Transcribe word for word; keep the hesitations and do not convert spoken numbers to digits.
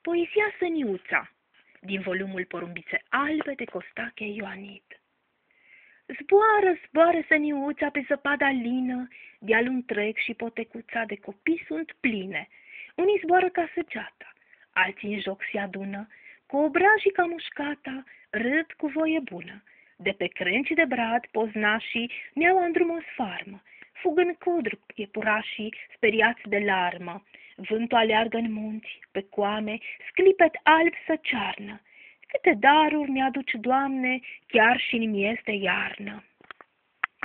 Poezia Săniuța, din volumul Porumbițe albe de Costache Ioanid. Zboară, zboară săniuța pe zăpada lină, de-al întreg și potecuța de copii sunt pline. Unii zboară ca săgeata, alții în joc se adună, cu obrajii ca mușcata, râd cu voie bună. De pe crenci de brad, poznașii ne-au îndrumos farmă, fug în codru iepurașii, speriați de larmă. Vântul aleargă în munți, pe coame, sclipet alb să cearnă. Câte daruri ne aduci, Doamne, chiar și în miez de iarnă.